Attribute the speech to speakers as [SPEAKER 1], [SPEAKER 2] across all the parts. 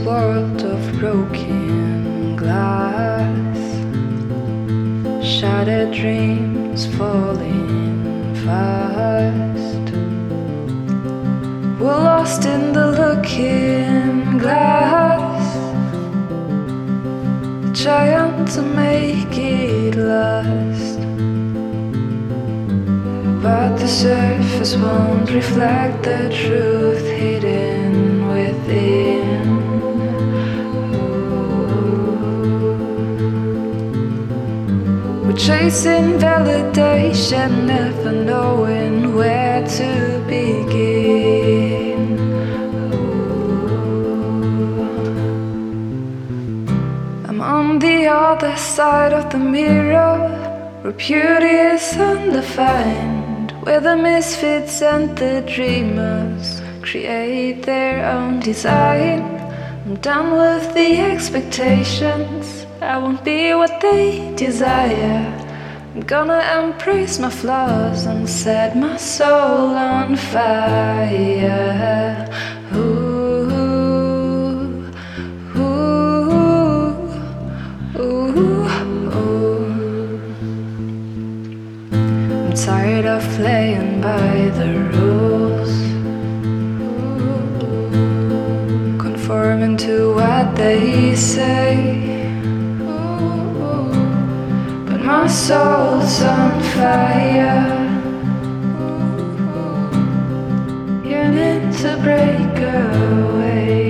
[SPEAKER 1] world of broken glass, shattered dreams falling fast. We're lost in the looking glass, trying to make it last, but the surface won't reflect the truth hidden within. We're chasing validation, never knowing where to begin. I'm on the other side of the mirror, where beauty is undefined, where the misfits and the dreamers create their own design. I'm done with the expectations, I won't be what they desire. I'm gonna embrace my flaws and set my soul on fire. Ooh, ooh, ooh, ooh. I'm tired of playing by the rules, conforming to what they say. But my soul's on fire, yearning to break away.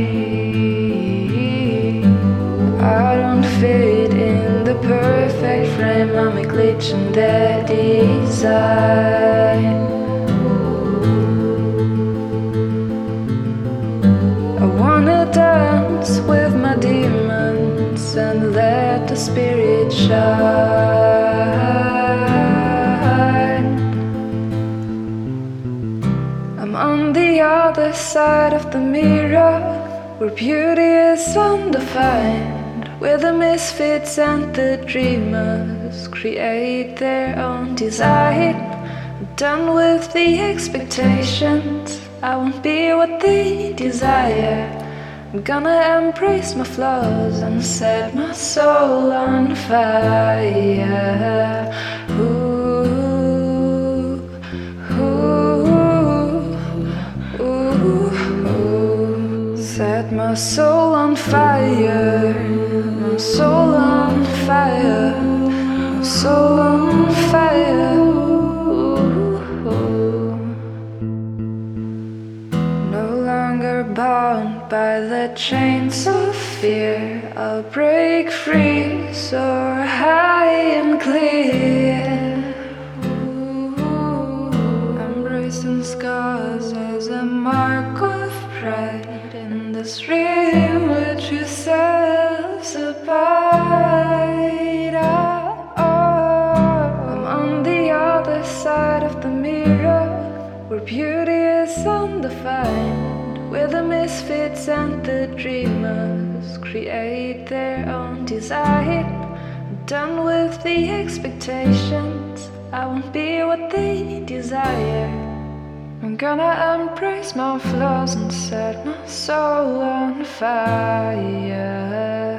[SPEAKER 1] I don't fit in the perfect frame, I'm a glitch in their design. I wanna dance with my demons and let the spirit shine. I'm on the other side of the mirror, where beauty is undefined, where the misfits and the dreamers create their own design. I'm done with the expectations, I won't be what they desire. I'm gonna embrace my flaws and set my soul on fire. Ooh, ooh, ooh, ooh. Set my soul on fire, my soul on fire, my soul on fire. Bound by the chains of fear, I'll break free, soar high and clear. Embracing scars as a mark of pride in this dream which yourselves abide. I'm on the other side of the mirror, where beauty is undefined, where the misfits and the dreamers create their own design. I'm done with the expectations, I won't be what they desire. I'm gonna embrace my flaws and set my soul on fire.